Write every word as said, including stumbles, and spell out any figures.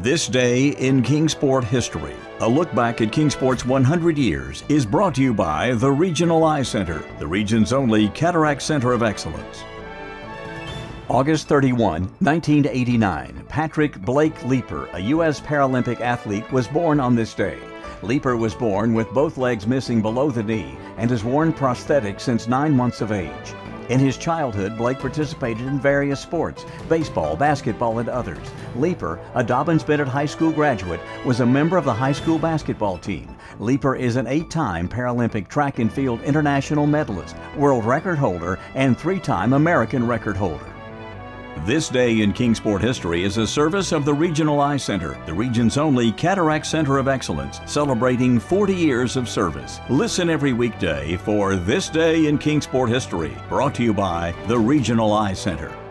This Day in Kingsport History. A look back at Kingsport's one hundred years is brought to you by the Regional Eye Center, the region's only cataract center of excellence. August thirty-first, nineteen eighty-nine, Patrick Blake Leeper, a U S Paralympic athlete, was born on this day. Leeper was born with both legs missing below the knee and has worn prosthetics since nine months of age. In his childhood, Blake participated in various sports, baseball, basketball, and others. Leeper, a Dobyns-Bennett High School graduate, was a member of the high school basketball team. Leeper is an eight-time Paralympic track and field international medalist, world record holder, and three-time American record holder. This Day in Kingsport History is a service of the Regional Eye Center, the region's only cataract center of excellence, celebrating forty years of service. Listen every weekday for This Day in Kingsport History, brought to you by the Regional Eye Center.